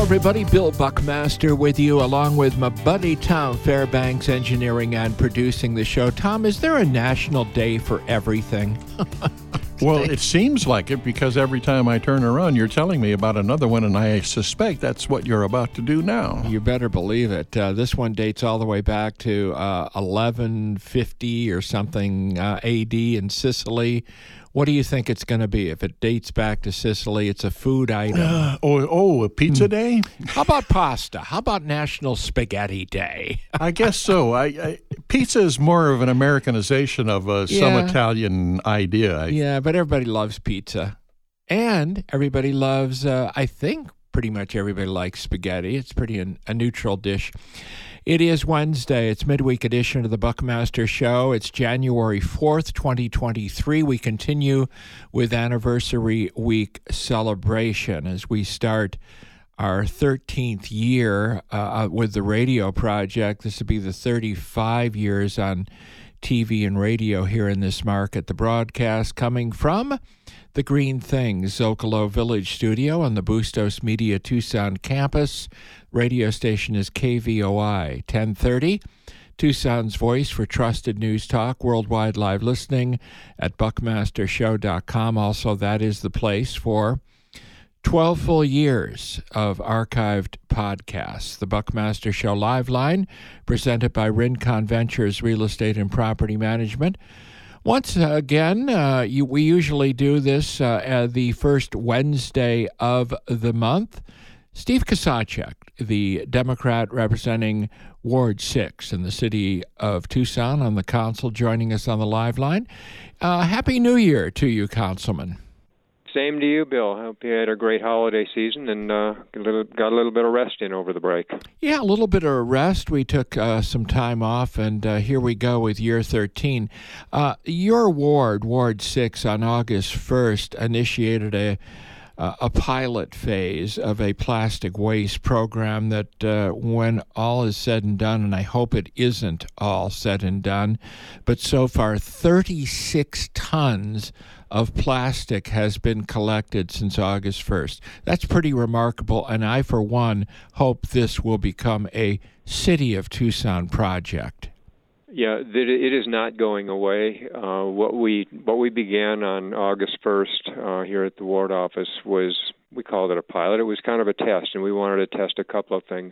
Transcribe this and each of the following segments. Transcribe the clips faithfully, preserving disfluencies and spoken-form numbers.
everybody. Bill Buckmaster with you, along with my buddy Tom Fairbanks, engineering and producing the show. Tom, is there a national day for everything? Well, it seems like it, because every time I turn around, you're telling me about another one, and I suspect that's what you're about to do now. You better believe it. Uh, this one dates all the way back to uh, eleven fifty or something uh, A D in Sicily. What do you think it's going to be? If it dates back to Sicily, it's a food item. Uh, oh, oh, a pizza mm. day? How about pasta? How about National Spaghetti Day? I guess so. I, I pizza is more of an Americanization of uh, Yeah. some Italian idea. I, Yeah, but everybody loves pizza. And everybody loves, uh, I think pretty much everybody likes spaghetti. It's pretty an, a neutral dish. It is Wednesday. It's midweek edition of the Buckmaster Show. It's January fourth, twenty twenty-three. We continue with Anniversary Week celebration as we start our thirteenth year uh, with the radio project. This will be the thirty-five years on T V and radio here in this market. The broadcast coming from the Green Things Zocalo Village studio on the Bustos Media Tucson campus. Radio station is K V O I ten thirty. Tucson's voice for trusted news talk, worldwide live listening at buckmaster show dot com. Also, that is the place for twelve full years of archived podcasts. The Buckmaster Show Live Line, presented by Rincon Ventures Real Estate and Property Management. Once again, uh, you, we usually do this uh, at the first Wednesday of the month. Steve Kasachek, the Democrat representing Ward six in the city of Tucson on the council, joining us on the live line. Uh, Happy New Year to you, Councilman. Same to you, Bill. Hope you had a great holiday season and uh, got, a little, got a little bit of rest in over the break. Yeah, a little bit of rest. We took uh, some time off, and uh, here we go with year thirteen. Uh, your ward, Ward six, on August first, initiated a Uh, a pilot phase of a plastic waste program that uh, when all is said and done, and I hope it isn't all said and done, but so far thirty-six tons of plastic has been collected since August first. That's pretty remarkable, and I, for one, hope this will become a City of Tucson project. Yeah, it is not going away. Uh, what we what we began on August first uh, here at the ward office was, we called it a pilot. It was kind of a test, and we wanted to test a couple of things.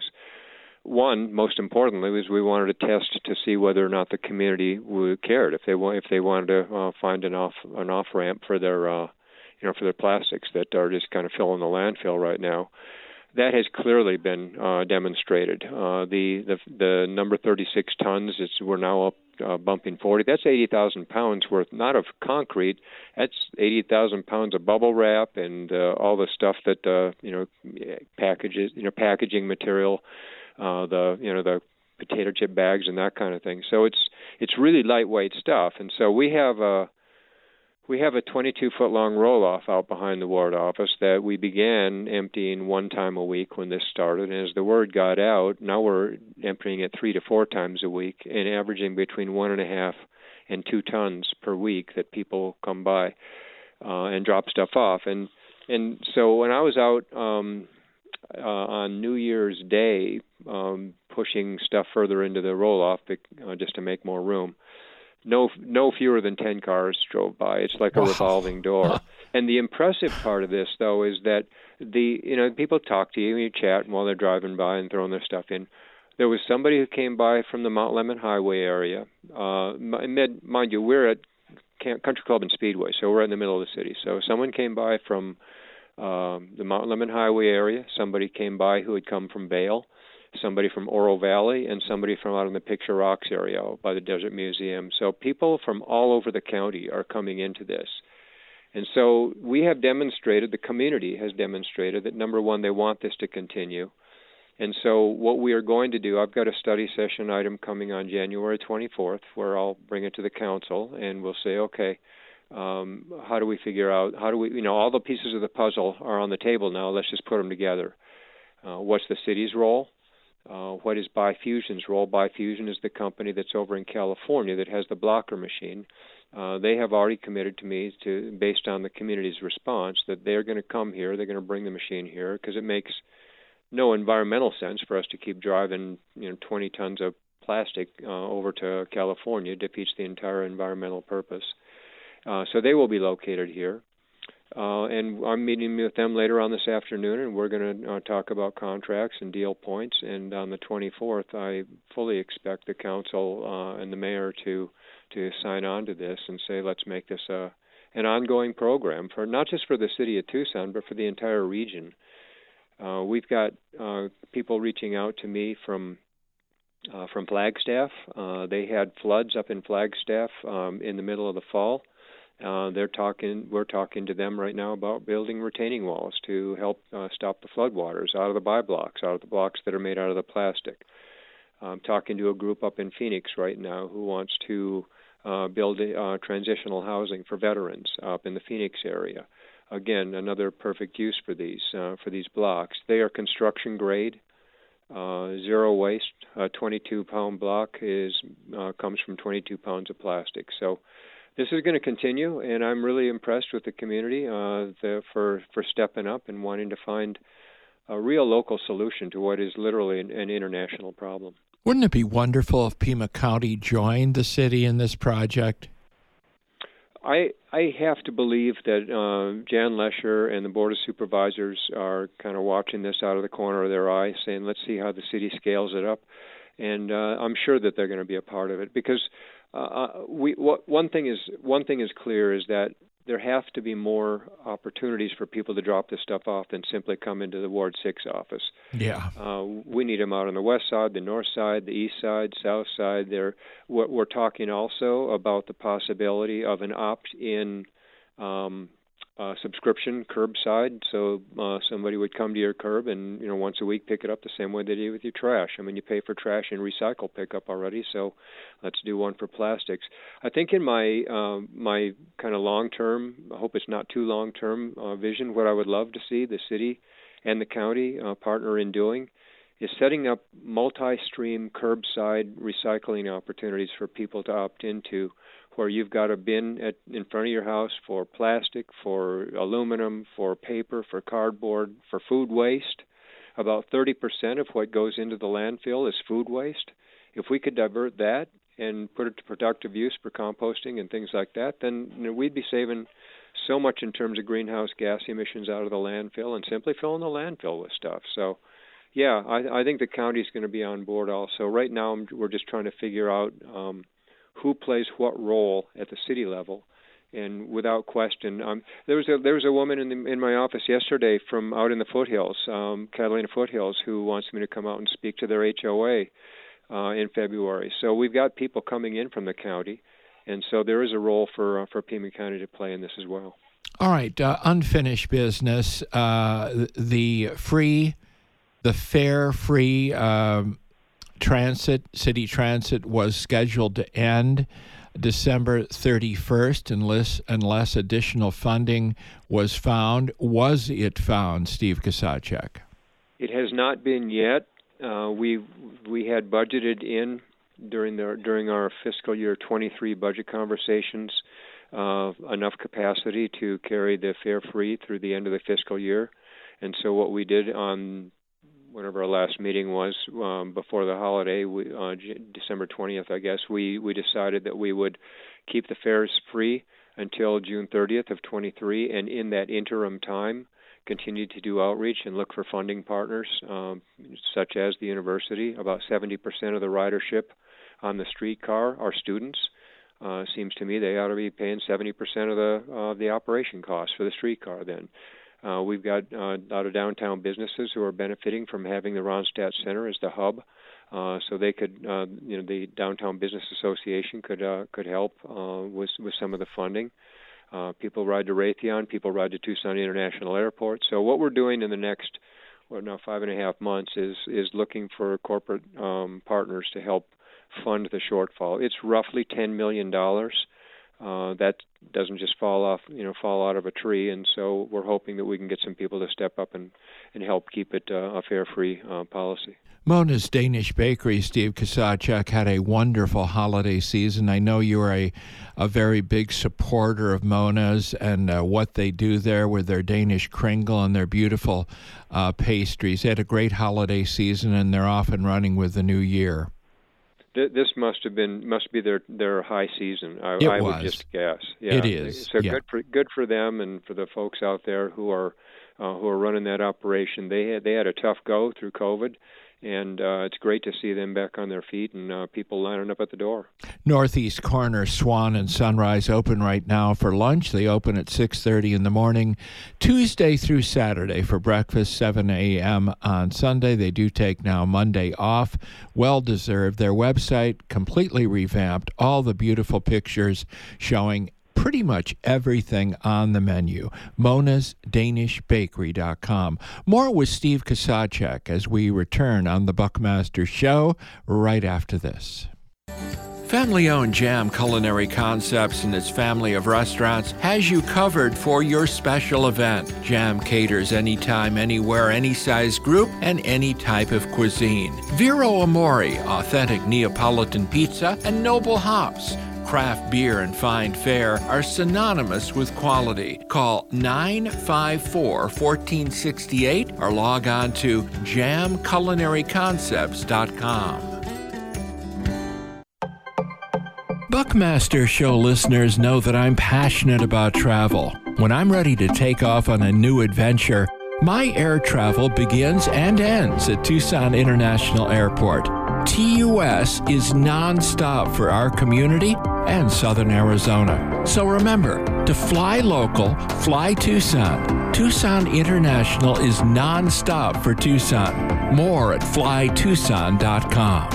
One, most importantly, was we wanted to test to see whether or not the community would cared if they want if they wanted to uh, find an off an off ramp for their uh, you know for their plastics that are just kind of filling the landfill right now. That has clearly been uh, demonstrated. Uh, the, the the number thirty-six tons, is, we're now up uh, bumping forty. That's eighty thousand pounds worth, not of concrete. That's eighty thousand pounds of bubble wrap and uh, all the stuff that uh, you know packages, you know packaging material, uh, the you know the potato chip bags and that kind of thing. So it's it's really lightweight stuff. And so we have a We have a twenty-two foot long roll-off out behind the ward office that we began emptying one time a week when this started. And as the word got out, now we're emptying it three to four times a week and averaging between one and a half and two tons per week that people come by uh, and drop stuff off. And and so when I was out um, uh, on New Year's Day um, pushing stuff further into the roll-off uh, just to make more room, No, no fewer than ten cars drove by. It's like a wow. revolving door. And the impressive part of this, though, is that the you know people talk to you and you chat while they're driving by and throwing their stuff in. There was somebody who came by from the Mount Lemmon Highway area. Uh, mind you, we're at Country Club and Speedway, so we're in the middle of the city. So someone came by from um, the Mount Lemmon Highway area. Somebody came by who had come from Vail. Somebody from Oro Valley, and somebody from out in the Picture Rocks area by the Desert Museum. So people from all over the county are coming into this. And so we have demonstrated, the community has demonstrated that, number one, they want this to continue. And so what we are going to do, I've got a study session item coming on January twenty-fourth where I'll bring it to the council and we'll say, okay, um, how do we figure out, how do we, you know, all the pieces of the puzzle are on the table now. Let's just put them together. Uh, what's the city's role? Uh, what is Bifusion's role? Bifusion is the company that's over in California that has the blocker machine. Uh, they have already committed to me, to based on the community's response, that they're going to come here, they're going to bring the machine here, because it makes no environmental sense for us to keep driving, you know, twenty tons of plastic uh, over to California. It defeats the entire environmental purpose. Uh, so they will be located here. Uh, and I'm meeting with them later on this afternoon, and we're going to uh, talk about contracts and deal points. And on the twenty-fourth, I fully expect the council uh, and the mayor to to sign on to this and say, let's make this a, an ongoing program, for not just for the city of Tucson, but for the entire region. Uh, we've got uh, people reaching out to me from uh, from Flagstaff. Uh, they had floods up in Flagstaff um, in the middle of the fall. Uh, they're talking. We're talking to them right now about building retaining walls to help uh, stop the floodwaters out of the buy blocks, out of the blocks that are made out of the plastic. I'm talking to a group up in Phoenix right now who wants to uh, build uh, transitional housing for veterans up in the Phoenix area. Again, another perfect use for these uh, for these blocks. They are construction grade, uh, zero waste. A twenty-two pound block is uh, comes from twenty-two pounds of plastic. So this is going to continue, and I'm really impressed with the community uh, the, for for stepping up and wanting to find a real local solution to what is literally an, an international problem. Wouldn't it be wonderful if Pima County joined the city in this project? I I have to believe that uh, Jan Lesher and the Board of Supervisors are kind of watching this out of the corner of their eye, saying, let's see how the city scales it up. And uh, I'm sure that they're going to be a part of it, because uh, we what, one thing is one thing is clear is that there have to be more opportunities for people to drop this stuff off than simply come into the Ward six office. Yeah. Uh, we need them out on the west side, the north side, the east side, south side. There, we're, we're talking also about the possibility of an opt-in um, uh, subscription curbside. So uh, somebody would come to your curb and, you know, once a week pick it up the same way they do with your trash. I mean, you pay for trash and recycle pickup already, so let's do one for plastics. I think in my um, my kind of long-term, I hope it's not too long-term uh, vision, what I would love to see the city and the county uh, partner in doing is setting up multi-stream curbside recycling opportunities for people to opt into, where you've got a bin at, in front of your house for plastic, for aluminum, for paper, for cardboard, for food waste. About thirty percent of what goes into the landfill is food waste. If we could divert that and put it to productive use for composting and things like that, then, you know, we'd be saving so much in terms of greenhouse gas emissions out of the landfill and simply filling the landfill with stuff. So, yeah, I, I think the county's going to be on board also. Right now, I'm, we're just trying to figure out um, who plays what role at the city level. And without question, um, there was a there was a woman in the, in my office yesterday from out in the foothills, um, Catalina foothills, who wants me to come out and speak to their H O A uh, in February. So we've got people coming in from the county, and so there is a role for uh, for Pima County to play in this as well. All right, uh, unfinished business. Uh, the free, the fare-free um, transit, city transit was scheduled to end December thirty-first unless unless additional funding was found. Was it found, Steve Kusacek? It has not been yet. Uh, we we had budgeted in during the during our fiscal year twenty-three budget conversations uh, enough capacity to carry the fare free through the end of the fiscal year, and so what we did on whenever our last meeting was um, before the holiday, we, uh, December twentieth, I guess, we, we decided that we would keep the fares free until June thirtieth of twenty-three, and in that interim time, continue to do outreach and look for funding partners, um, such as the university. About seventy percent of the ridership on the streetcar are students. Uh, seems to me they ought to be paying seventy percent of the uh, the operation costs for the streetcar then. Uh, we've got uh, a lot of downtown businesses who are benefiting from having the Ronstadt Center as the hub, uh, so they could, uh, you know, the Downtown Business Association could uh, could help uh, with with some of the funding. Uh, people ride to Raytheon, people ride to Tucson International Airport. So what we're doing in the next, well, now five and a half months is is looking for corporate um, partners to help fund the shortfall. It's roughly ten million dollars. uh, that doesn't just fall off, you know, fall out of a tree. And so we're hoping that we can get some people to step up and, and help keep it uh, a fare-free uh, policy. Mona's Danish Bakery, Steve Kusacek, had a wonderful holiday season. I know you are a, a very big supporter of Mona's and uh, what they do there with their Danish kringle and their beautiful uh, pastries. They had a great holiday season, and they're off and running with the new year. This must have been must be their, their high season. I, it I was. would just guess. Yeah. It is. So yeah. good for good for them and for the folks out there who are uh, who are running that operation. They had they had a tough go through COVID. And uh, it's great to see them back on their feet and uh, people lining up at the door. Northeast Corner, Swan and Sunrise open right now for lunch. They open at six thirty in the morning, Tuesday through Saturday for breakfast, seven a.m. on Sunday. They do take now Monday off. Well-deserved. Their website completely revamped. All the beautiful pictures showing pretty much everything on the menu. Monas Danish Bakery dot com. More with Steve Kusacek as we return on the Buckmaster Show right after this. Family-owned Jam Culinary Concepts and its family of restaurants has you covered for your special event. Jam caters anytime, anywhere, any size group, and any type of cuisine. Vero Amore, authentic Neapolitan pizza, and Noble Hops. Craft beer and fine fare are synonymous with quality. Call nine five four, one four six eight or log on to jam culinary concepts dot com. Buckmaster Show listeners know that I'm passionate about travel. When I'm ready to take off on a new adventure, my air travel begins and ends at Tucson International Airport. T U S is nonstop for our community and Southern Arizona. So remember, to fly local, fly Tucson. Tucson International is nonstop for Tucson. More at fly tucson dot com.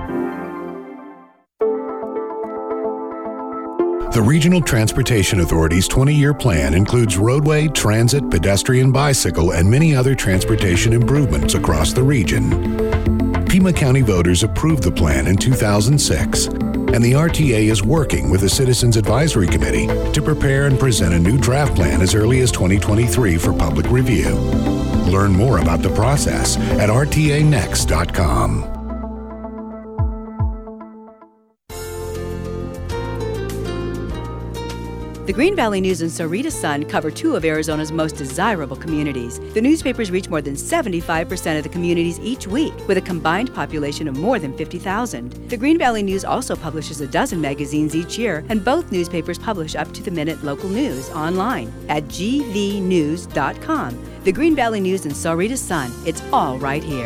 The Regional Transportation Authority's twenty-year plan includes roadway, transit, pedestrian, bicycle, and many other transportation improvements across the region. Pima County voters approved the plan in two thousand six, and the R T A is working with the Citizens Advisory Committee to prepare and present a new draft plan as early as twenty twenty-three for public review. Learn more about the process at r t a next dot com. The Green Valley News and Sahuarita Sun cover two of Arizona's most desirable communities. The newspapers reach more than seventy-five percent of the communities each week, with a combined population of more than fifty thousand. The Green Valley News also publishes a dozen magazines each year, and both newspapers publish up-to-the-minute local news online at g v news dot com. The Green Valley News and Sahuarita Sun, it's all right here.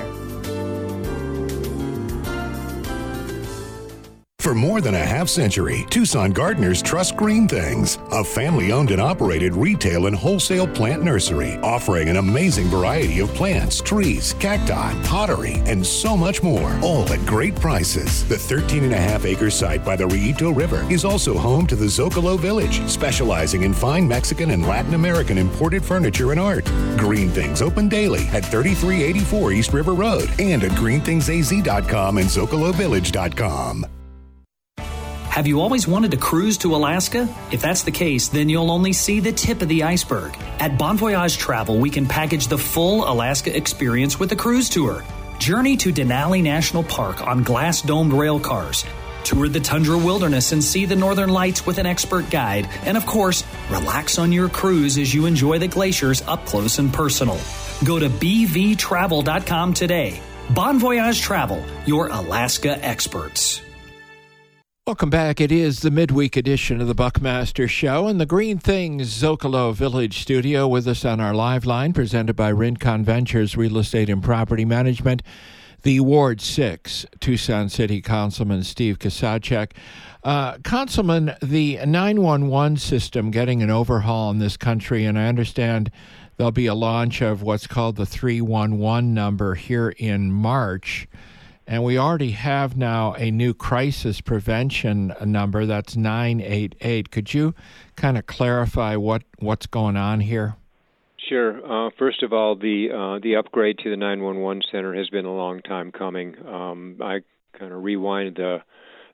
For more than a half century, Tucson gardeners trust Green Things, a family-owned and operated retail and wholesale plant nursery, offering an amazing variety of plants, trees, cacti, pottery, and so much more, all at great prices. The thirteen and a half acre site by the Rillito River is also home to the Zocalo Village, specializing in fine Mexican and Latin American imported furniture and art. Green Things open daily at thirty-three eighty-four East River Road and at green things a z dot com and zocalo village dot com. Have you always wanted to cruise to Alaska? If that's the case, then you'll only see the tip of the iceberg. At Bon Voyage Travel, we can package the full Alaska experience with a cruise tour. Journey to Denali National Park on glass-domed rail cars. Tour the tundra wilderness and see the northern lights with an expert guide. And of course, relax on your cruise as you enjoy the glaciers up close and personal. Go to b v travel dot com today. Bon Voyage Travel, your Alaska experts. Welcome back. It is the midweek edition of the Buckmaster Show in the Green Things Zocalo Village studio. With us on our live line, presented by Rincon Ventures Real Estate and Property Management, the Ward six Tucson City Councilman Steve Kusacek. Uh, Councilman, the nine one one system getting an overhaul in this country, and I understand there'll be a launch of what's called the three one one number here in March. And we already have now a new crisis prevention number, that's nine eight eight. Could you kind of clarify what, what's going on here? Sure. Uh, first of all, the uh, the upgrade to the nine one one center has been a long time coming. Um, I kind of rewind the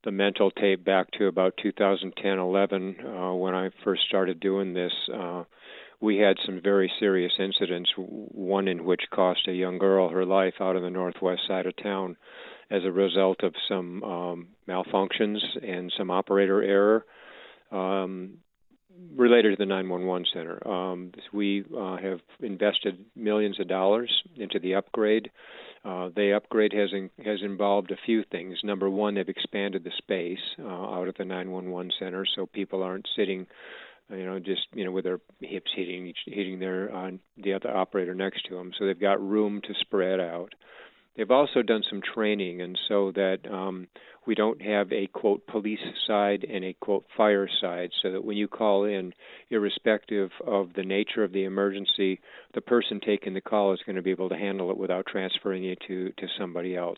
the mental tape back to about two thousand ten, eleven, uh, when I first started doing this, uh, we had some very serious incidents, one in which cost a young girl her life out on the northwest side of town as a result of some um, malfunctions and some operator error um, related to the nine one one center. Um, we uh, have invested millions of dollars into the upgrade. Uh, the upgrade has in, has involved a few things. Number one, they've expanded the space uh, out at the nine one one center, so people aren't sitting, you know, just you know with their hips hitting each, hitting their uh, the other operator next to them. So they've got room to spread out. They've also done some training, and so that um, we don't have a, quote, police side and a, quote, fire side, so that when you call in, irrespective of the nature of the emergency, the person taking the call is going to be able to handle it without transferring it to, to somebody else.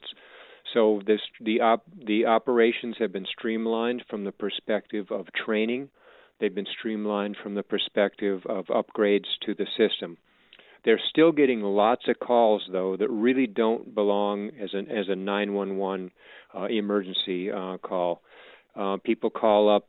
So this the op, the operations have been streamlined from the perspective of training. They've been streamlined from the perspective of upgrades to the system. They're still getting lots of calls, though, that really don't belong as an as a nine one one uh, emergency uh, call. Uh, people call up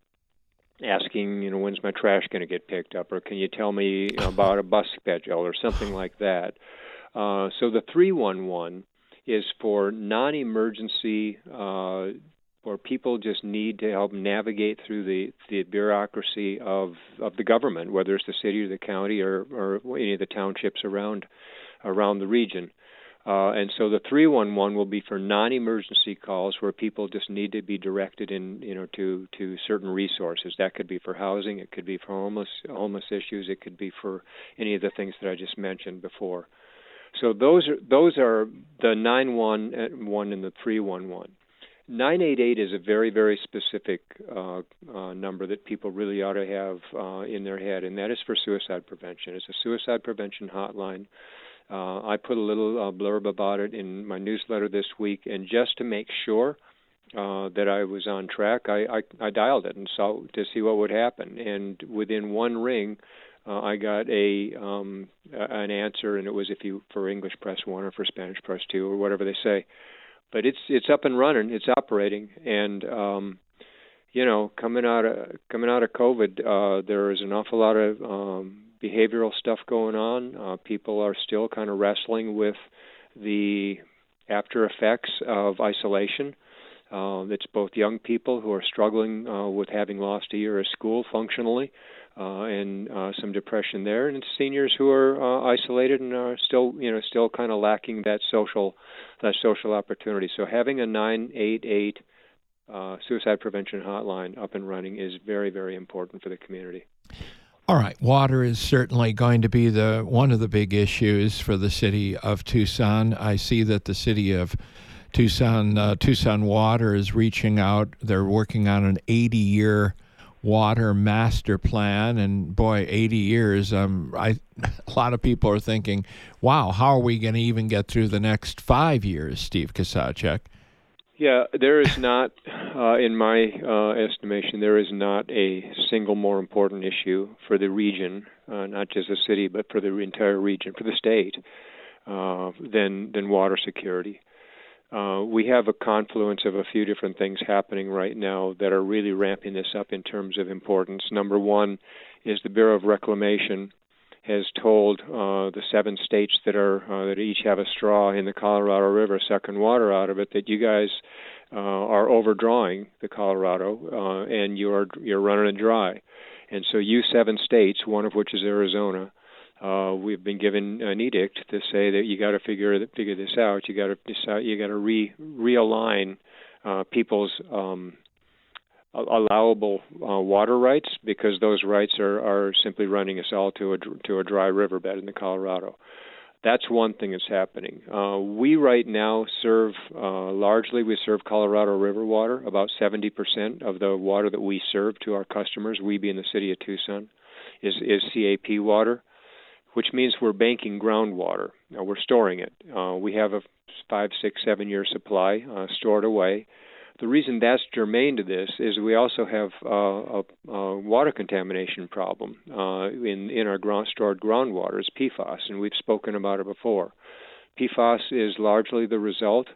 asking, you know, when's my trash going to get picked up, or can you tell me about a bus schedule, or something like that. Uh, so the three one one is for non-emergency, uh, where people just need to help navigate through the, the bureaucracy of, of the government, whether it's the city or the county or, or any of the townships around around the region. Uh, and so the three one one will be for non-emergency calls where people just need to be directed in, you know, to, to certain resources. That could be for housing, it could be for homeless homeless issues, it could be for any of the things that I just mentioned before. So those are those are the nine one one and the three one one. nine eight eight is a very, very specific uh, uh, number that people really ought to have uh, in their head, and that is for suicide prevention. It's a suicide prevention hotline. Uh, I put a little uh, blurb about it in my newsletter this week, and just to make sure uh, that I was on track, I, I, I dialed it and saw to see what would happen. And within one ring, uh, I got a um, an answer, and it was if you for English press one or for Spanish press two or whatever they say. But it's it's up and running, it's operating, and um, you know, coming out of coming out of COVID, uh, there is an awful lot of um, behavioral stuff going on. Uh, people are still kind of wrestling with the after effects of isolation. Uh, it's both young people who are struggling uh, with having lost a year of school functionally, uh, and uh, some depression there, and it's seniors who are uh, isolated and are still, you know, still kind of lacking that social, that social opportunity. So having a nine eight eight uh, suicide prevention hotline up and running is very, very important for the community. All right, water is certainly going to be the one of the big issues for the city of Tucson. I see that the city of Tucson, uh, Tucson Water is reaching out. They're working on an eighty-year water master plan, and boy, eighty years. Um, I a lot of people are thinking, "Wow, how are we going to even get through the next five years?" Steve Kusacek. Yeah, there is not, uh, in my uh, estimation, there is not a single more important issue for the region, uh, not just the city, but for the entire region, for the state, uh, than than water security. Uh, we have a confluence of a few different things happening right now that are really ramping this up in terms of importance. Number one is the Bureau of Reclamation has told uh, the seven states that are uh, that each have a straw in the Colorado River sucking water out of it that you guys uh, are overdrawing the Colorado uh, and you're you're running it dry. And so you seven states, one of which is Arizona, Uh, we've been given an edict to say that you got to figure figure this out. You got to decide. You got to re realign uh, people's um, allowable uh, water rights, because those rights are, are simply running us all to a to a dry riverbed in the Colorado. That's one thing that's happening. Uh, we right now serve uh, largely we serve Colorado River water. About seventy percent of the water that we serve to our customers, we being the city of Tucson, is is C A P water, which means we're banking groundwater. Now, we're storing it. Uh, we have a five, six, seven-year supply uh, stored away. The reason that's germane to this is we also have uh, a, a water contamination problem uh, in, in our ground, stored groundwater, is P FAS, and we've spoken about it before. P FAS is largely the result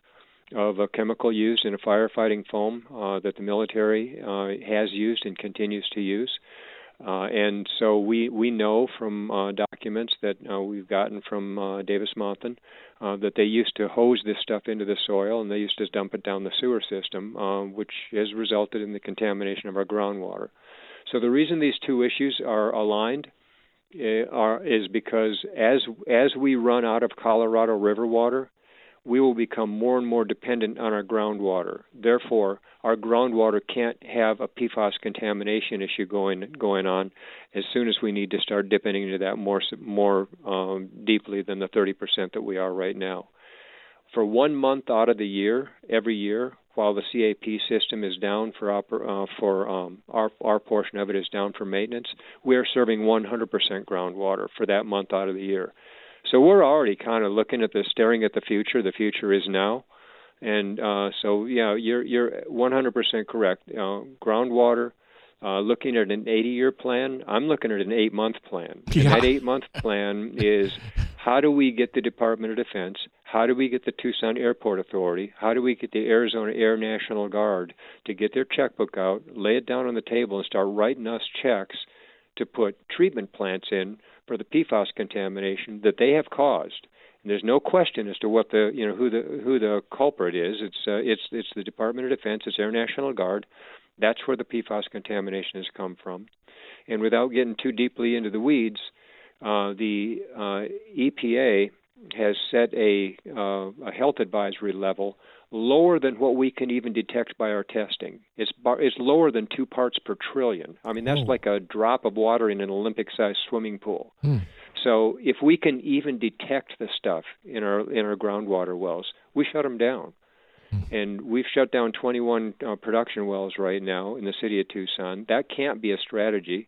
of a chemical used in a firefighting foam uh, that the military uh, has used and continues to use. Uh, and so we, we know from uh, documents that uh, we've gotten from uh, Davis-Monthan uh, that they used to hose this stuff into the soil and they used to dump it down the sewer system, uh, which has resulted in the contamination of our groundwater. So the reason these two issues are aligned uh, are, is because as as we run out of Colorado River water, we will become more and more dependent on our groundwater. Therefore, our groundwater can't have a P FAS contamination issue going going on as soon as we need to start dipping into that more more um, deeply than the thirty percent that we are right now. For one month out of the year, every year, while the C A P system is down for oper- uh, for um, our our portion of it is down for maintenance, we are serving one hundred percent groundwater for that month out of the year. So we're already kind of looking at the, staring at the future. The future is now, and uh, so yeah, you're you're one hundred percent correct. Uh, groundwater, uh, looking at an eighty-year plan. I'm looking at an eight-month plan. Yeah. And that eight-month plan is how do we get the Department of Defense? How do we get the Tucson Airport Authority? How do we get the Arizona Air National Guard to get their checkbook out, lay it down on the table, and start writing us checks to put treatment plants in for the P FAS contamination that they have caused? And there's no question as to what the you know who the who the culprit is. It's uh, it's it's the Department of Defense. It's Air National Guard. That's where the P FAS contamination has come from. And without getting too deeply into the weeds, uh, the uh, E P A has set a uh, a health advisory level lower than what we can even detect by our testing. It's bar- it's lower than two parts per trillion. I mean, that's oh. like a drop of water in an Olympic-sized swimming pool. Hmm. So if we can even detect the stuff in our in our groundwater wells, we shut them down. Hmm. And we've shut down twenty-one uh, production wells right now in the city of Tucson. That can't be a strategy.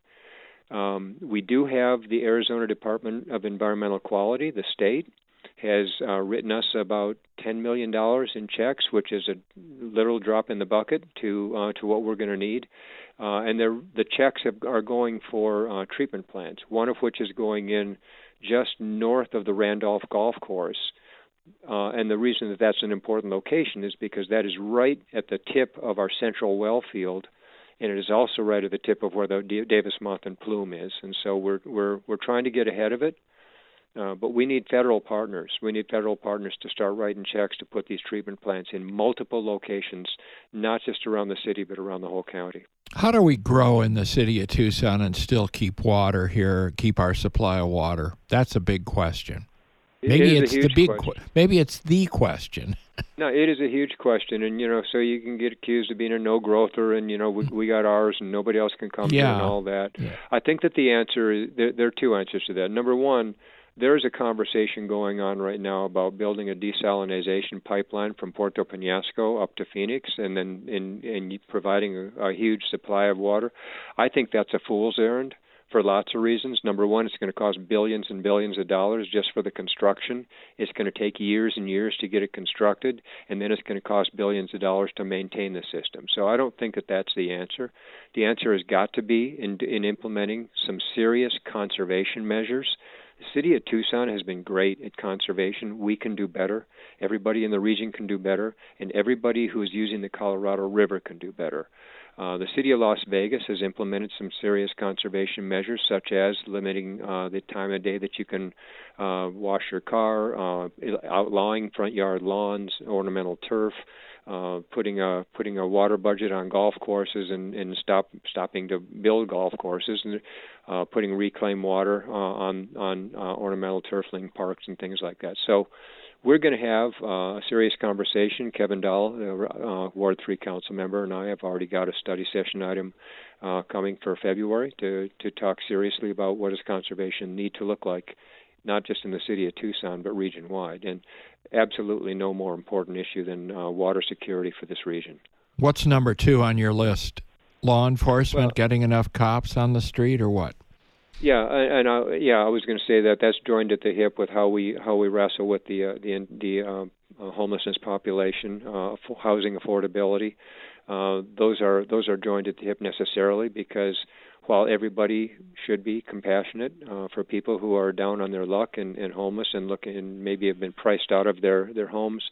Um, we do have the Arizona Department of Environmental Quality, the state, has uh, written us about ten million dollars in checks, which is a literal drop in the bucket to uh, to what we're going to need. Uh, and the checks have, are going for uh, treatment plants, one of which is going in just north of the Randolph Golf Course. Uh, and the reason that that's an important location is because that is right at the tip of our central well field, and it is also right at the tip of where the D- Davis-Monthan plume is. And so we're we're we're trying to get ahead of it. Uh, but we need federal partners. We need federal partners to start writing checks to put these treatment plants in multiple locations, not just around the city, but around the whole county. How do we grow in the city of Tucson and still keep water here, keep our supply of water? That's a big question. Maybe it it's the big. Question. Qu- maybe it's the question. No, it is a huge question, and you know, so you can get accused of being a no-growther, and you know, we, we got ours, and nobody else can come yeah. here, and all that. Yeah. I think that the answer is there, there are two answers to that. Number one, there's a conversation going on right now about building a desalinization pipeline from Puerto Penasco up to Phoenix, and then in, in providing a, a huge supply of water. I think that's a fool's errand for lots of reasons. Number one, it's going to cost billions and billions of dollars just for the construction. It's going to take years and years to get it constructed, and then it's going to cost billions of dollars to maintain the system. So I don't think that that's the answer. The answer has got to be in, in implementing some serious conservation measures. The city of Tucson has been great at conservation. We can do better. Everybody in the region can do better, and everybody who is using the Colorado River can do better. Uh, the city of Las Vegas has implemented some serious conservation measures, such as limiting uh, the time of day that you can uh, wash your car, uh, outlawing front yard lawns, ornamental turf, uh, putting a putting a water budget on golf courses, and, and stop stopping to build golf courses, and uh, putting reclaimed water uh, on on uh, ornamental turfling parks and things like that. So we're going to have uh, a serious conversation. Kevin Dahl, the uh, Ward three council member, and I have already got a study session item uh, coming for February to, to talk seriously about what does conservation need to look like, not just in the city of Tucson, but region-wide. And absolutely no more important issue than uh, water security for this region. What's number two on your list? Law enforcement, well, getting enough cops on the street, or what? Yeah, and I, yeah, I was going to say that that's joined at the hip with how we how we wrestle with the uh, the the uh, homelessness population, uh, housing affordability. Uh, those are those are joined at the hip necessarily, because while everybody should be compassionate uh, for people who are down on their luck and, and homeless and looking and maybe have been priced out of their, their homes,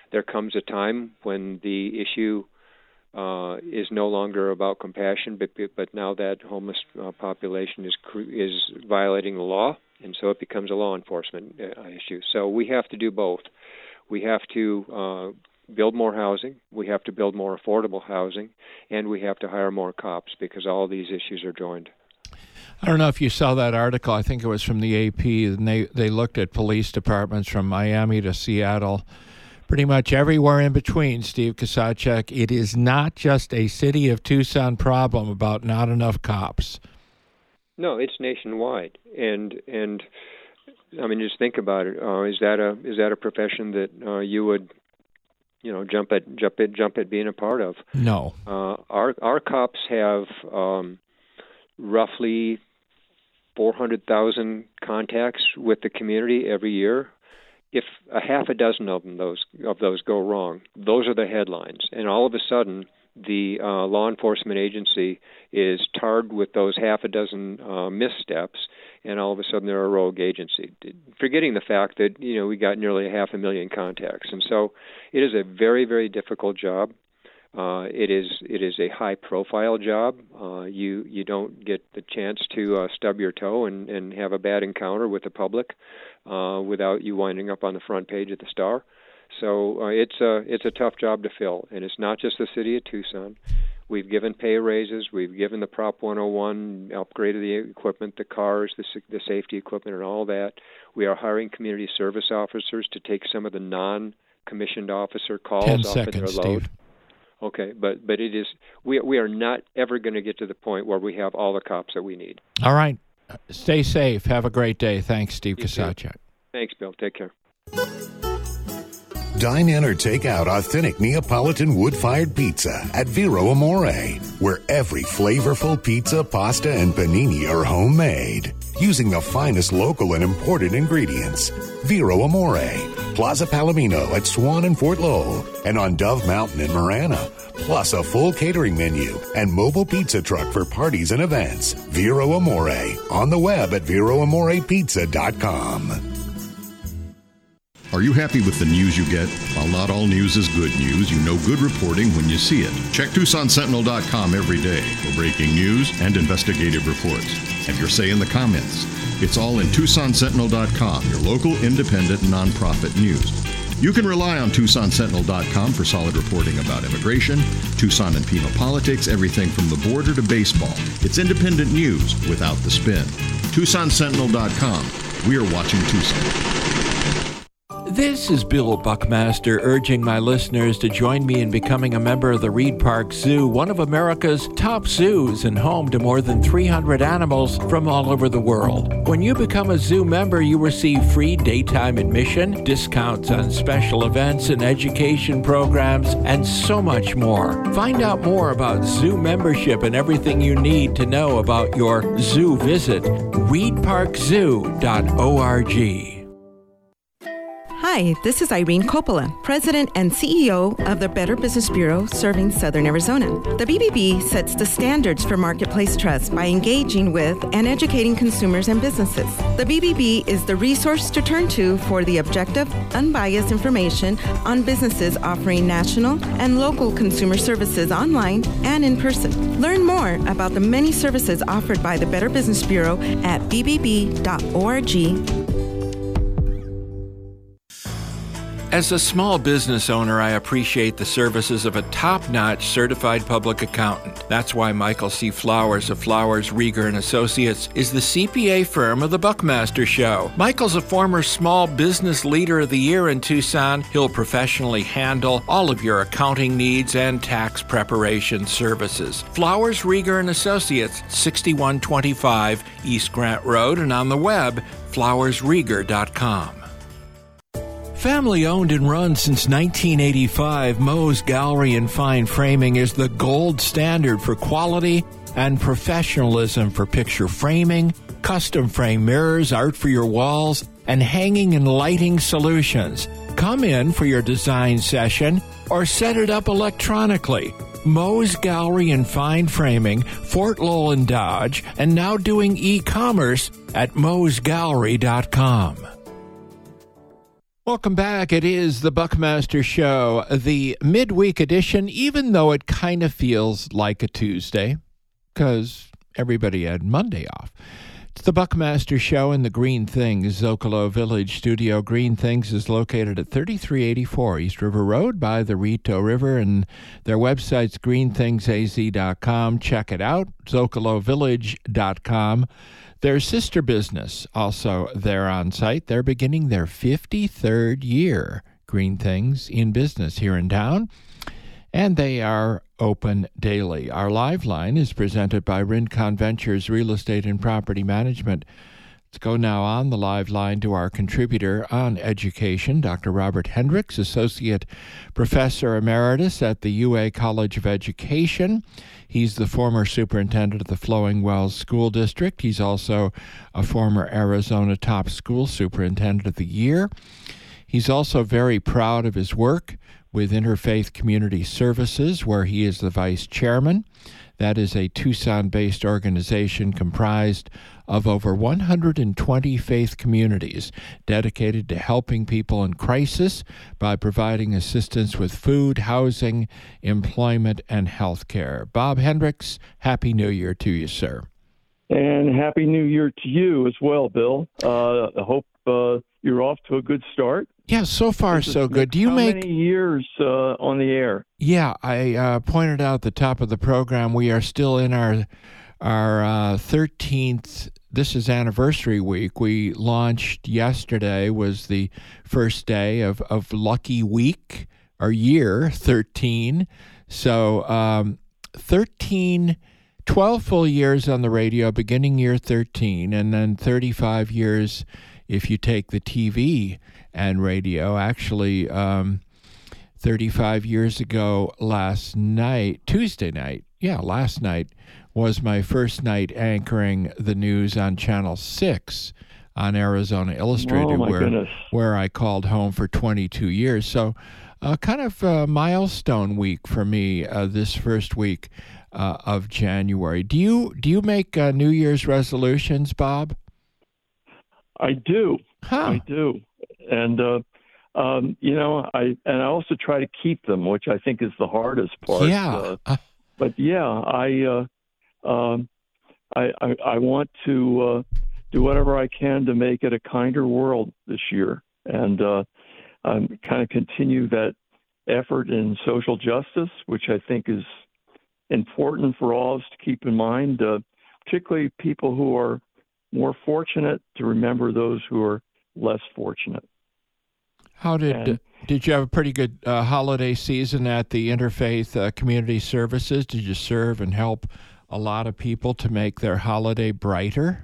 there comes a time when the issue uh, is no longer about compassion, but but now that homeless uh, population is is violating the law, and so it becomes a law enforcement uh, issue. So we have to do both. We have to uh, build more housing, we have to build more affordable housing, and we have to hire more cops because all of these issues are joined. I don't know if you saw that article. I think it was from the A P, and they, they looked at police departments from Miami to Seattle, pretty much everywhere in between, Steve Kusacek. It is not just a city of Tucson problem about not enough cops. No, it's nationwide, and and I mean, just think about it. Uh, is that a is that a profession that uh, you would, you know, jump at jump at jump at being a part of? No. Uh, our our cops have um, roughly four hundred thousand contacts with the community every year. If a half a dozen of them those of those go wrong, those are the headlines, and all of a sudden, the uh, law enforcement agency is tarred with those half a dozen uh, missteps, and all of a sudden they're a rogue agency, forgetting the fact that, you know, we got nearly a half a million contacts. And so it is a very, very difficult job. Uh, it is it is a high-profile job. Uh, you you don't get the chance to uh, stub your toe and, and have a bad encounter with the public uh, without you winding up on the front page of the Star. So uh, it's a it's a tough job to fill, and it's not just the city of Tucson. We've given pay raises, we've given the Prop one oh one, upgraded the equipment, the cars, the the safety equipment, and all that. We are hiring community service officers to take some of the non-commissioned officer calls Ten off seconds, of their load. Steve. Okay, but but it is we we are not ever going to get to the point where we have all the cops that we need. All right. Stay safe. Have a great day. Thanks, Steve Kusacek. Thanks, Bill. Take care. Dine in or take out authentic Neapolitan wood-fired pizza at Vero Amore, where every flavorful pizza, pasta, and panini are homemade, using the finest local and imported ingredients. Vero Amore, Plaza Palomino at Swan and Fort Lowell, and on Dove Mountain in Marana, plus a full catering menu and mobile pizza truck for parties and events. Vero Amore, on the web at vero amore pizza dot com. Are you happy with the news you get? While not all news is good news, you know good reporting when you see it. Check Tucson Sentinel dot com every day for breaking news and investigative reports. Have your say in the comments. It's all in Tucson Sentinel dot com, your local independent nonprofit news. You can rely on Tucson Sentinel dot com for solid reporting about immigration, Tucson and Pima politics, everything from the border to baseball. It's independent news without the spin. Tucson Sentinel dot com. We are watching Tucson. This is Bill Buckmaster urging my listeners to join me in becoming a member of the Reed Park Zoo, one of America's top zoos and home to more than three hundred animals from all over the world. When you become a zoo member, you receive free daytime admission, discounts on special events and education programs, and so much more. Find out more about zoo membership and everything you need to know about your zoo visit. reed park zoo dot org. Hi, this is Irene Coppola, President and C E O of the Better Business Bureau serving Southern Arizona. The B B B sets the standards for marketplace trust by engaging with and educating consumers and businesses. The B B B is the resource to turn to for the objective, unbiased information on businesses offering national and local consumer services online and in person. Learn more about the many services offered by the Better Business Bureau at b b b dot org. As a small business owner, I appreciate the services of a top-notch certified public accountant. That's why Michael C. Flowers of Flowers, Rieger and Associates is the C P A firm of the Buckmaster Show. Michael's a former Small Business Leader of the Year in Tucson. He'll professionally handle all of your accounting needs and tax preparation services. Flowers, Rieger and Associates, sixty-one twenty-five East Grant Road, and on the web, flowers rieger dot com. Family owned and run since nineteen eighty-five, Moe's Gallery and Fine Framing is the gold standard for quality and professionalism for picture framing, custom frame mirrors, art for your walls, and hanging and lighting solutions. Come in for your design session or set it up electronically. Moe's Gallery and Fine Framing, Fort Lowell and Dodge, and now doing e-commerce at moes gallery dot com. Welcome back. It is the Buckmaster Show, the midweek edition, even though it kind of feels like a Tuesday because everybody had Monday off. It's the Buckmaster Show in the Green Things Zocalo Village studio. Green Things is located at thirty-three eighty-four East River Road by the Rito River, and their website's green things a z dot com. Check it out, zocalo village dot com. Their sister business also there on site. They're beginning their fifty-third year, Green Things, in business here in town, and they are open daily. Our live line is presented by Rincon Ventures Real Estate and Property Management. Let's go now on the live line to our contributor on education, Doctor Robert Hendricks, Associate Professor Emeritus at the U A College of Education. He's the former superintendent of the Flowing Wells School District. He's also a former Arizona Top School Superintendent of the Year. He's also very proud of his work with Interfaith Community Services, where he is the vice chairman. That is a Tucson-based organization comprised of over one hundred twenty faith communities dedicated to helping people in crisis by providing assistance with food, housing, employment, and health care. Bob Hendricks, Happy New Year to you, sir. And Happy New Year to you as well, Bill. Uh, I hope uh, you're off to a good start. Yeah, so far so good. Do you How make many years uh, on the air? Yeah, I uh, pointed out at the top of the program we are still in our our uh, thirteenth. This is anniversary week. We launched yesterday. Was the first day of of Lucky Week or year thirteen. So um, thirteen. twelve full years on the radio, beginning year thirteen, and then thirty-five years if you take the T V and radio. Actually, um, thirty-five years ago last night, Tuesday night, yeah, last night, was my first night anchoring the news on Channel six on Arizona Illustrated, oh, my where, goodness. where I called home for twenty-two years. So uh, kind of a milestone week for me uh, this first week uh, of January. Do you do you make uh, New Year's resolutions, Bob? I do. Huh. I do. And, uh, um, you know, I and I also try to keep them, which I think is the hardest part. Yeah. Uh, Uh, but, yeah, I, uh, um, I, I, I want to uh, do whatever I can to make it a kinder world this year and uh, um, kind of continue that effort in social justice, which I think is important for all of us to keep in mind, uh, particularly people who are more fortunate, to remember those who are less fortunate. How did And- did you have a pretty good uh, holiday season at the Interfaith uh, Community Services? Did you serve and help a lot of people to make their holiday brighter?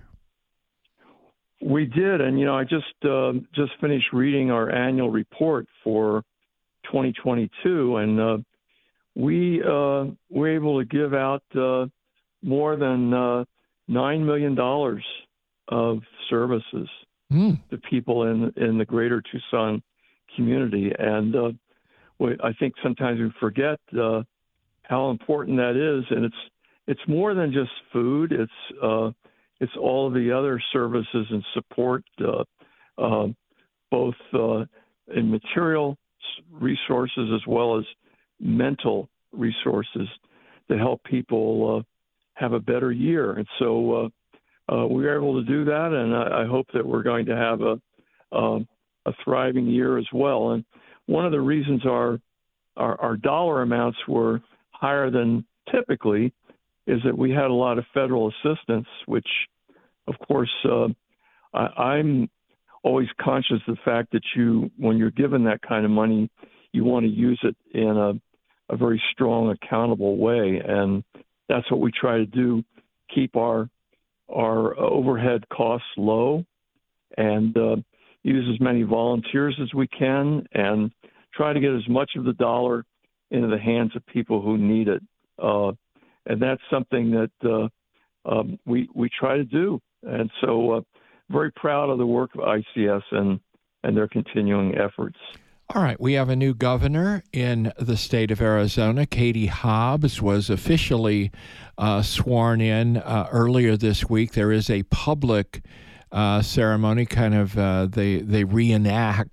We did, and you know, I just uh, just finished reading our annual report for twenty twenty-two, and uh, we uh, were able to give out uh, more than uh, nine million dollars of services Mm. to people in in the greater Tucson community, and uh, we, I think sometimes we forget uh, how important that is, and it's it's more than just food. It's uh, it's all of the other services and support, uh, uh, both uh, in material resources as well as mental resources to help people uh, have a better year. And so uh, uh, we were able to do that, and I, I hope that we're going to have a, uh, a thriving year as well. And one of the reasons our, our, our dollar amounts were higher than typically is that we had a lot of federal assistance, which, of course, uh, I, I'm always conscious of the fact that you, when you're given that kind of money, you want to use it in a, a very strong, accountable way. And that's what we try to do, keep our our overhead costs low and uh, use as many volunteers as we can and try to get as much of the dollar into the hands of people who need it. Uh, and that's something that uh, um, we we try to do. And so uh, very proud of the work of I C S and, and their continuing efforts. All right, we have a new governor in the state of Arizona. Katie Hobbs was officially uh, sworn in uh, earlier this week. There is a public uh, ceremony, kind of uh, they they reenact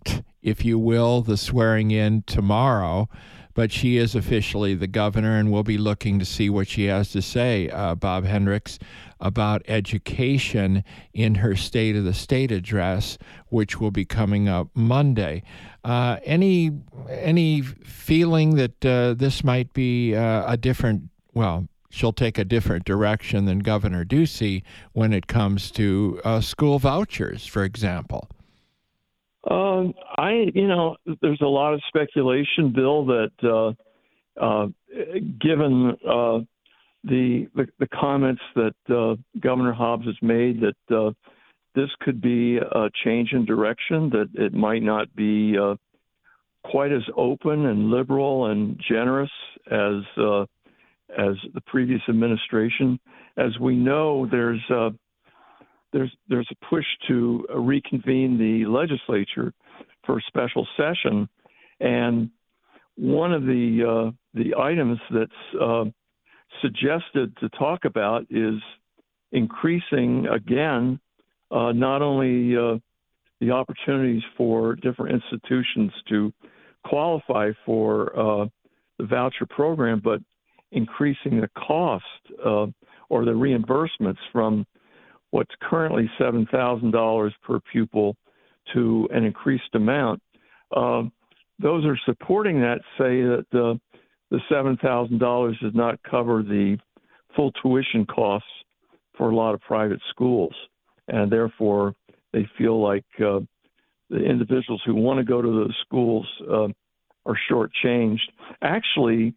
if you will, the swearing in tomorrow. But she is officially the governor, and we'll be looking to see what she has to say, uh, Bob Hendricks, about education in her State of the State address, which will be coming up Monday. Uh, any any feeling that uh, this might be uh, a different, well, she'll take a different direction than Governor Ducey when it comes to uh, school vouchers, for example? Um, I, you know, there's a lot of speculation, Bill, that uh, uh, given uh, the, the the comments that uh, Governor Hobbs has made, that uh, this could be a change in direction, that it might not be uh, quite as open and liberal and generous as uh, as the previous administration. As we know, there's uh, There's there's a push to reconvene the legislature for a special session, and one of the uh, the items that's uh, suggested to talk about is increasing again uh, not only uh, the opportunities for different institutions to qualify for uh, the voucher program, but increasing the cost uh, or the reimbursements from what's currently seven thousand dollars per pupil to an increased amount. Uh, those are supporting that say that uh, the seven thousand dollars does not cover the full tuition costs for a lot of private schools. And therefore, they feel like uh, the individuals who want to go to those schools uh, are shortchanged. Actually,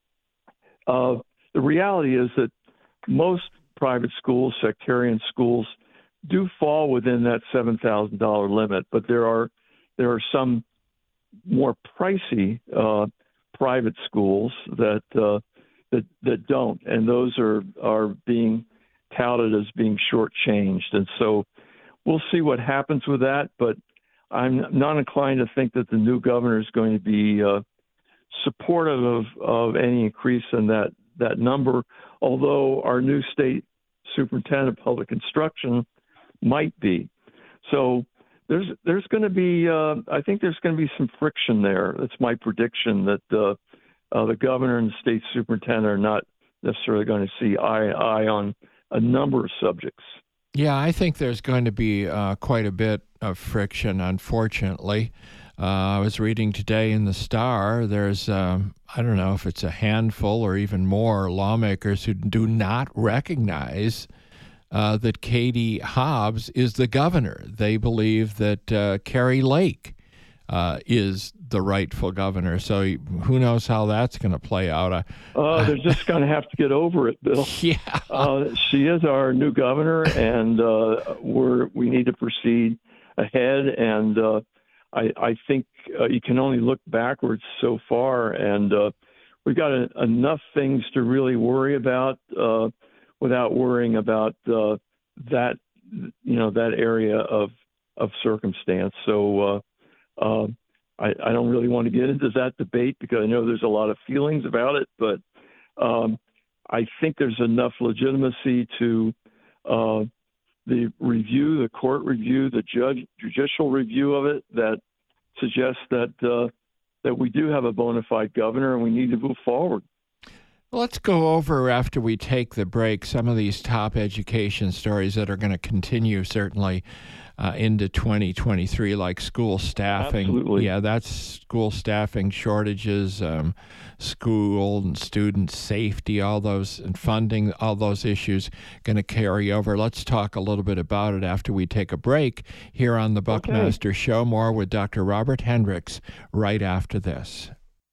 uh, the reality is that most private schools, sectarian schools, do fall within that seven thousand dollars limit, but there are there are some more pricey uh, private schools that uh, that that don't, and those are are being touted as being shortchanged, and so we'll see what happens with that. But I'm not inclined to think that the new governor is going to be uh, supportive of, of any increase in that that number, although our new state superintendent of public instruction might be. So there's there's going to be, uh, I think there's going to be some friction there. That's my prediction, that uh, uh, the governor and the state superintendent are not necessarily going to see eye to eye on a number of subjects. Yeah, I think there's going to be uh, quite a bit of friction, unfortunately. Uh, I was reading today in the Star, there's, um, I don't know if it's a handful or even more lawmakers who do not recognize uh, that Katie Hobbs is the governor. They believe that uh, Kari Lake uh, is the rightful governor. So who knows how that's going to play out. Uh, uh, they're just going to have to get over it, Bill. Yeah. Uh, she is our new governor, and uh, we're we need to proceed ahead, and uh, I, I think uh, you can only look backwards so far, and uh, we've got a, enough things to really worry about uh, without worrying about uh, that, you know, that area of of circumstance. So uh, uh, I, I don't really want to get into that debate because I know there's a lot of feelings about it, but um, I think there's enough legitimacy to uh, the review, the court review, the judge judicial review of it that suggests that uh, that we do have a bona fide governor and we need to move forward. Let's go over, after we take the break, some of these top education stories that are going to continue certainly uh, into twenty twenty-three, like school staffing. Absolutely. Yeah, that's school staffing shortages, um, school and student safety, all those, and funding, all those issues going to carry over. Let's talk a little bit about it after we take a break here on the Buckmaster okay. Show. More with Doctor Robert Hendricks right after this.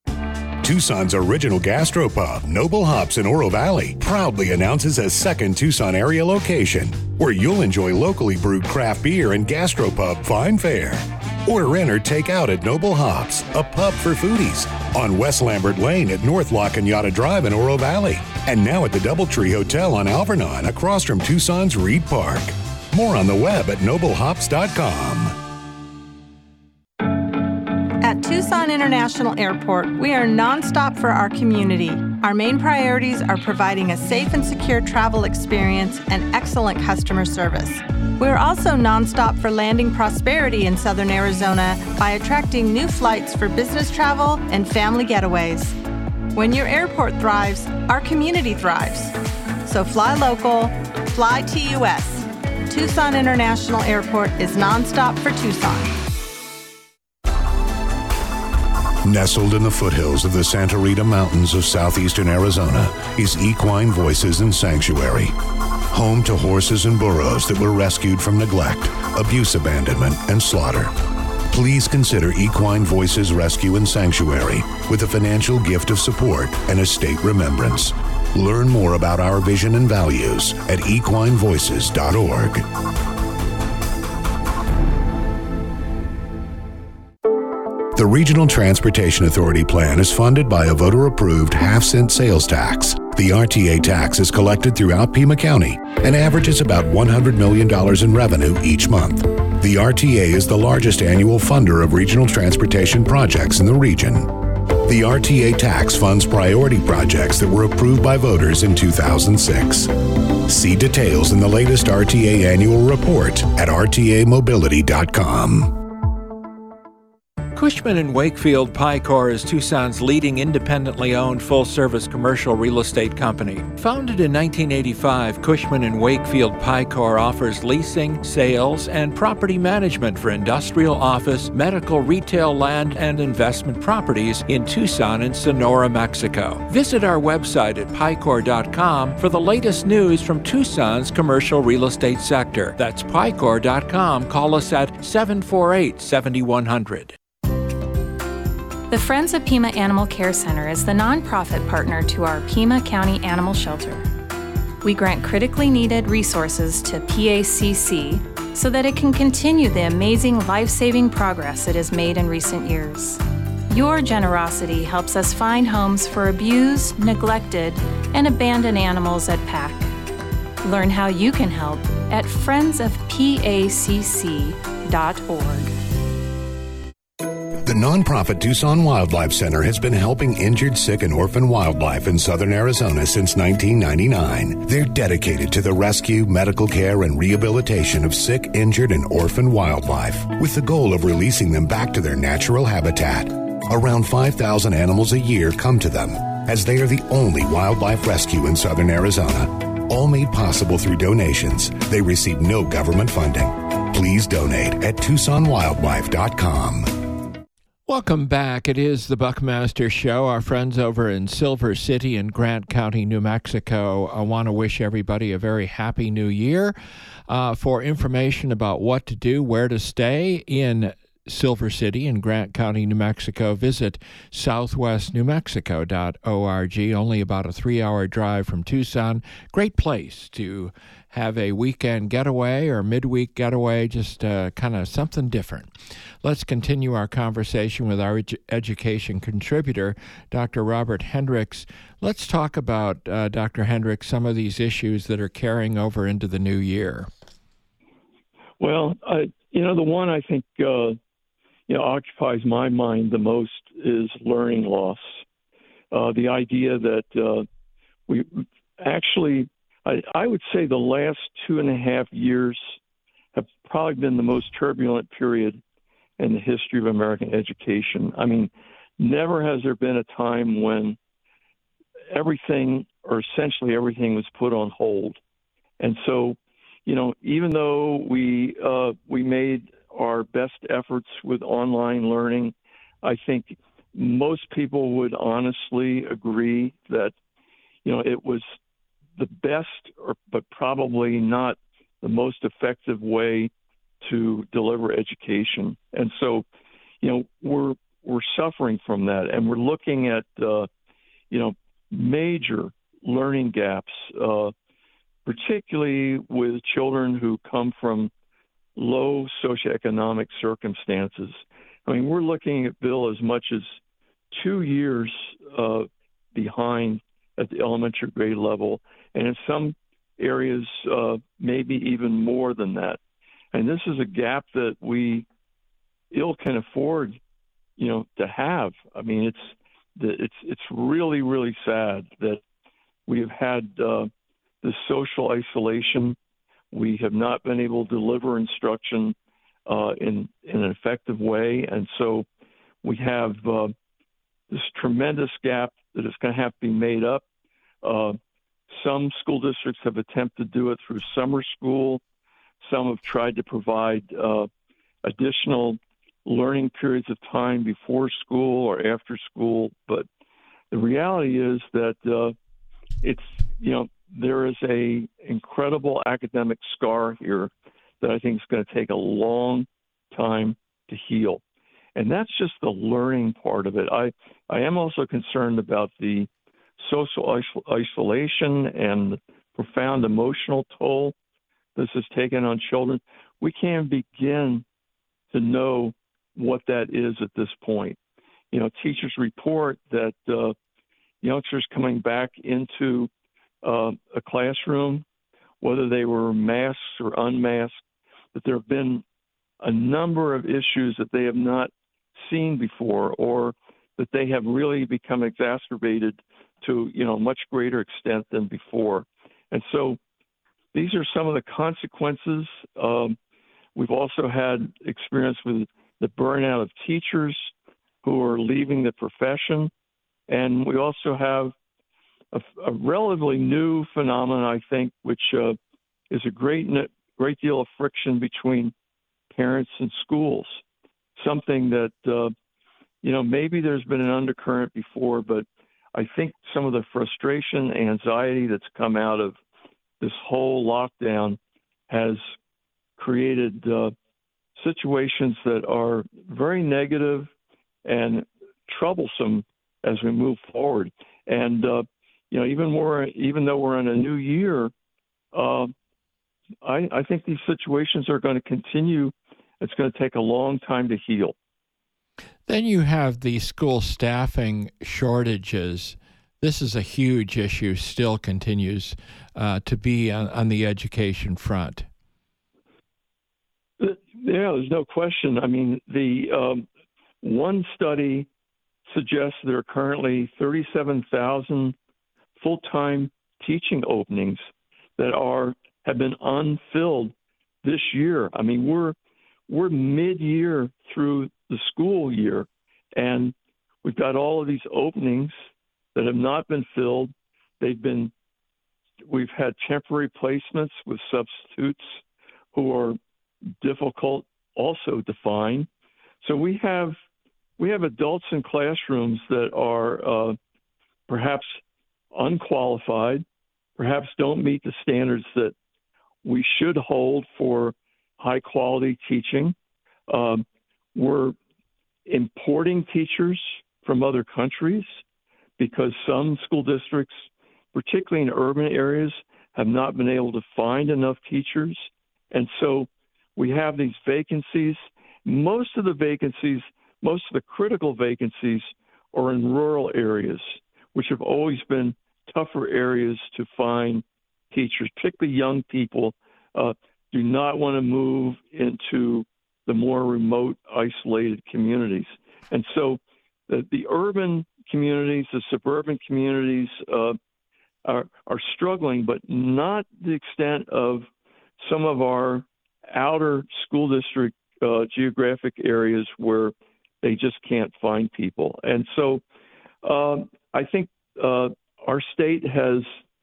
Tucson's original gastropub, Noble Hops in Oro Valley, proudly announces a second Tucson area location where you'll enjoy locally brewed craft beer and gastropub fine fare. Order in or take out at Noble Hops, a pub for foodies, on West Lambert Lane at North La Cañada Drive in Oro Valley, and now at the Doubletree Hotel on Alvernon across from Tucson's Reed Park. More on the web at noble hops dot com. At Tucson International Airport, we are nonstop for our community. Our main priorities are providing a safe and secure travel experience and excellent customer service. We're also nonstop for landing prosperity in Southern Arizona by attracting new flights for business travel and family getaways. When your airport thrives, our community thrives. So fly local, fly T U S. Tucson International Airport is nonstop for Tucson. Nestled in the foothills of the Santa Rita Mountains of southeastern Arizona is Equine Voices and Sanctuary. Home to horses and burros that were rescued from neglect, abuse, abandonment, and slaughter. Please consider Equine Voices Rescue and Sanctuary with a financial gift of support and a state remembrance. Learn more about our vision and values at equine voices dot org. The Regional Transportation Authority plan is funded by a voter-approved half-cent sales tax. The R T A tax is collected throughout Pima County and averages about one hundred million dollars in revenue each month. The R T A is the largest annual funder of regional transportation projects in the region. The R T A tax funds priority projects that were approved by voters in two thousand six. See details in the latest R T A annual report at r t a mobility dot com. Cushman and Wakefield Picor is Tucson's leading independently owned full-service commercial real estate company. Founded in nineteen eighty-five, Cushman and Wakefield Picor offers leasing, sales, and property management for industrial, office, medical, retail, land, and investment properties in Tucson and Sonora, Mexico. Visit our website at picor dot com for the latest news from Tucson's commercial real estate sector. That's picor dot com. Call us at seven four eight, seven one zero zero. The Friends of Pima Animal Care Center is the nonprofit partner to our Pima County Animal Shelter. We grant critically needed resources to P A C C so that it can continue the amazing life-saving progress it has made in recent years. Your generosity helps us find homes for abused, neglected, and abandoned animals at P A C. Learn how you can help at friends of p a c c dot org. The nonprofit Tucson Wildlife Center has been helping injured, sick, and orphan wildlife in southern Arizona since nineteen ninety-nine. They're dedicated to the rescue, medical care, and rehabilitation of sick, injured, and orphan wildlife, with the goal of releasing them back to their natural habitat. Around five thousand animals a year come to them, as they are the only wildlife rescue in southern Arizona. All made possible through donations. They receive no government funding. Please donate at tucson wildlife dot com. Welcome back. It is the Buckmaster Show. Our friends over in Silver City in Grant County, New Mexico, I want to wish everybody a very happy new year. Uh, for information about what to do, where to stay in Silver City in Grant County, New Mexico, visit southwest new mexico dot org. Only about a three-hour drive from Tucson. Great place to have a weekend getaway or midweek getaway, just uh, kind of something different. Let's continue our conversation with our edu- education contributor, Doctor Robert Hendricks. Let's talk about, uh, Doctor Hendricks, some of these issues that are carrying over into the new year. Well, I, you know, the one I think uh, you know occupies my mind the most is learning loss. Uh, the idea that uh, we actually I, I would say the last two and a half years have probably been the most turbulent period in the history of American education. I mean, never has there been a time when everything, or essentially everything, was put on hold. And so, you know, even though we uh, we made our best efforts with online learning, I think most people would honestly agree that, you know, it was the best, or, but probably not the most effective way to deliver education. And so, you know, we're we're suffering from that, and we're looking at, uh, you know, major learning gaps, uh, particularly with children who come from low socioeconomic circumstances. I mean, we're looking at, Bill, as much as two years uh, behind at the elementary grade level, and in some areas, uh, maybe even more than that. And this is a gap that we ill can afford, you know, to have. I mean, it's that it's it's really, really sad that we have had uh, this social isolation. We have not been able to deliver instruction uh, in, in an effective way. And so we have uh, this tremendous gap that is going to have to be made up. Uh, some school districts have attempted to do it through summer school. Some have tried to provide uh, additional learning periods of time before school or after school. But the reality is that uh, it's, you know, there is a incredible academic scar here that I think is going to take a long time to heal. And that's just the learning part of it. I, I am also concerned about the social isol- isolation and the profound emotional toll this has taken on children. We can't begin to know what that is at this point. You know, teachers report that uh, youngsters coming back into uh, a classroom, whether they were masked or unmasked, that there have been a number of issues that they have not seen before, or that they have really become exacerbated to, you know, much greater extent than before. And so these are some of the consequences. Um, we've also had experience with the burnout of teachers who are leaving the profession. And we also have a, a relatively new phenomenon, I think, which uh, is a great, great deal of friction between parents and schools, something that, uh, you know, maybe there's been an undercurrent before, but I think some of the frustration and anxiety that's come out of this whole lockdown has created uh, situations that are very negative and troublesome as we move forward. And, uh, you know, even more, even though we're in a new year, uh, I, I think these situations are going to continue. It's going to take a long time to heal. Then you have the school staffing shortages. This is a huge issue, still continues uh, to be on, on the education front. Yeah, there's no question. I mean, the um, one study suggests there are currently thirty-seven thousand full-time teaching openings that are have been unfilled this year. I mean, we're we're mid-year through the school year, and we've got all of these openings that have not been filled. They've been, we've had temporary placements with substitutes who are difficult also to find. So we have we have adults in classrooms that are uh, perhaps unqualified, perhaps don't meet the standards that we should hold for high quality teaching. Um, we're importing teachers from other countries because some school districts, particularly in urban areas, have not been able to find enough teachers. And so we have these vacancies. Most of the vacancies, most of the critical vacancies are in rural areas, which have always been tougher areas to find teachers, particularly young people uh, do not want to move into the more remote, isolated communities. And so the, the urban communities, the suburban communities uh, are, are struggling, but not the extent of some of our outer school district uh, geographic areas where they just can't find people. And so um, I think uh, our state has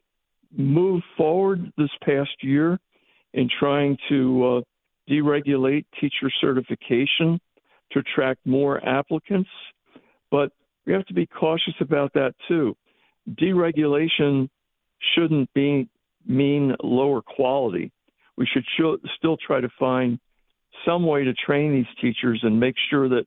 moved forward this past year in trying to uh, deregulate teacher certification to attract more applicants. But we have to be cautious about that too. Deregulation shouldn't be mean lower quality. We should sh- still try to find some way to train these teachers and make sure that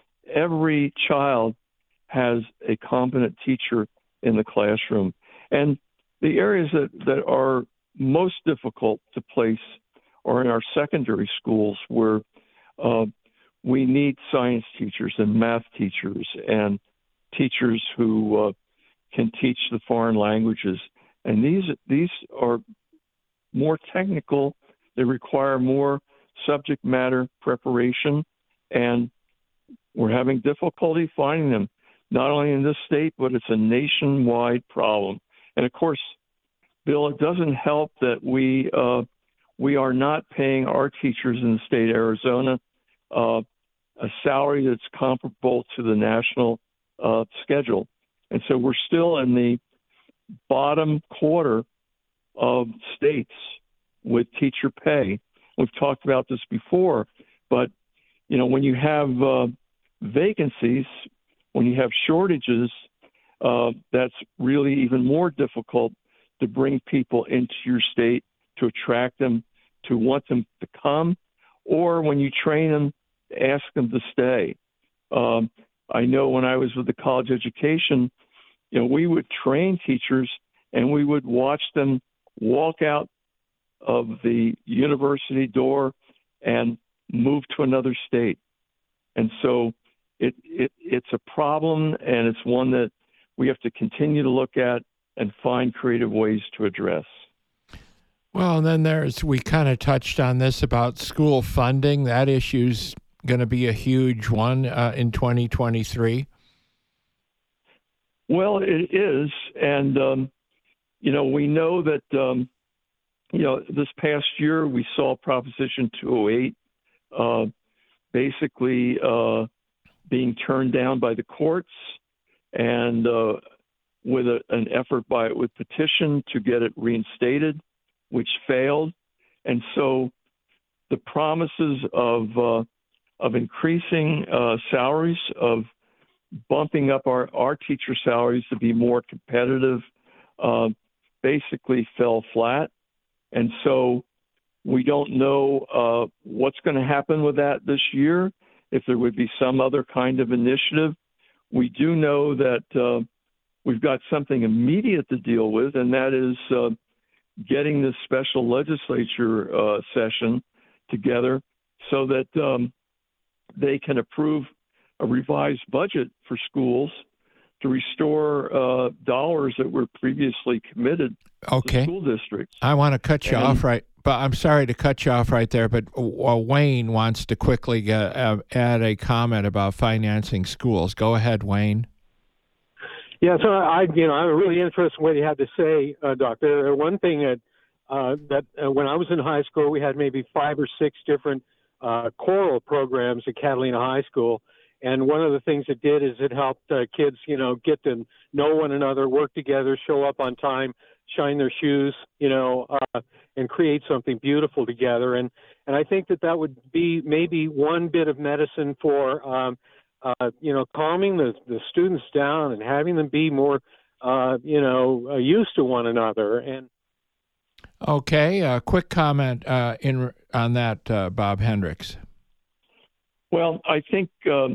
every child has a competent teacher in the classroom. And the areas that, that are most difficult to place are in our secondary schools, where uh, we need science teachers and math teachers and teachers who uh, can teach the foreign languages. And these these are more technical. They require more subject matter preparation, and we're having difficulty finding them. not only in this state, but it's a nationwide problem. And of course, Bill, it doesn't help that we uh, we are not paying our teachers in the state of Arizona uh, a salary that's comparable to the national uh, schedule. And so we're still in the bottom quarter of states with teacher pay. We've talked about this before, but, you know, when you have uh, vacancies, when you have shortages, uh, that's really even more difficult to bring people into your state, to attract them, to want them to come, or when you train them, ask them to stay. Um, I know when I was with the college education, you know, we would train teachers and we would watch them walk out of the university door and move to another state. And so it, it it's a problem, and it's one that we have to continue to look at and find creative ways to address. Well, and then there's, we kind of touched on this about school funding. That issue's going to be a huge one uh, in twenty twenty-three. Well, it is. And, um, you know, we know that, um, you know, this past year we saw Proposition two oh eight uh, basically uh, being turned down by the courts, and uh, with a, an effort by with petition to get it reinstated, which failed. And so the promises of uh, of increasing uh, salaries, of bumping up our, our teacher salaries to be more competitive, uh, basically fell flat. And so we don't know uh, what's going to happen with that this year, if there would be some other kind of initiative. We do know that uh, we've got something immediate to deal with, and that is uh, getting this special legislature uh, session together so that um, they can approve a revised budget for schools to restore uh, dollars that were previously committed okay. to school districts. I want to cut you and, off right, but I'm sorry to cut you off right there, but uh, Wayne wants to quickly get, uh, add a comment about financing schools. Go ahead, Wayne. Yeah, so I, you know, I'm really interested in what you had to say, uh, Doctor. One thing that uh, that uh, when I was in high school, we had maybe five or six different uh, choral programs at Catalina High School, and one of the things it did is it helped uh, kids, you know, get to know one another, work together, show up on time, shine their shoes, you know, uh, and create something beautiful together. And and I think that that would be maybe one bit of medicine for. Um, Uh, you know, calming the, the students down and having them be more, uh, you know, uh, used to one another. And okay, a quick comment uh, in on that, uh, Bob Hendricks. Well, I think um,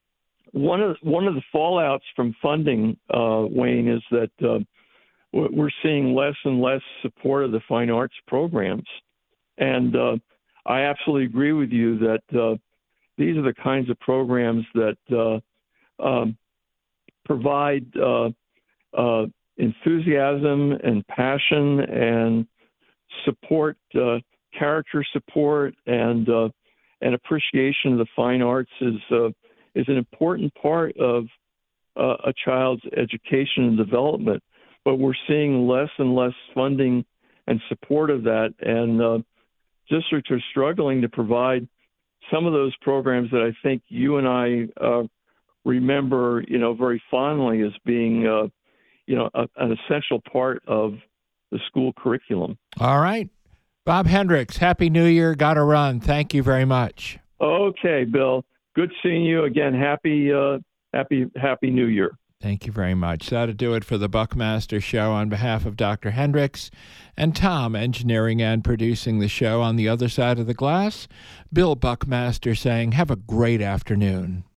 one of one of the fallouts from funding, uh, Wayne, is that uh, we're seeing less and less support of the fine arts programs, and uh, I absolutely agree with you that. Uh, These are the kinds of programs that uh, um, provide uh, uh, enthusiasm and passion and support, uh, character support, and uh, and appreciation of the fine arts is uh, is an important part of uh, a child's education and development. But we're seeing less and less funding and support of that, and uh, districts are struggling to provide some of those programs that I think you and I uh, remember, you know, very fondly as being, uh, you know, a, an essential part of the school curriculum. All right. Bob Hendricks, Happy New Year. Got to run. Thank you very much. Okay, Bill. Good seeing you again. Happy, uh, happy, happy New Year. Thank you very much. That'll do it for the Buckmaster Show. On behalf of Doctor Hendricks and Tom, engineering and producing the show on the other side of the glass, Bill Buckmaster saying, have a great afternoon.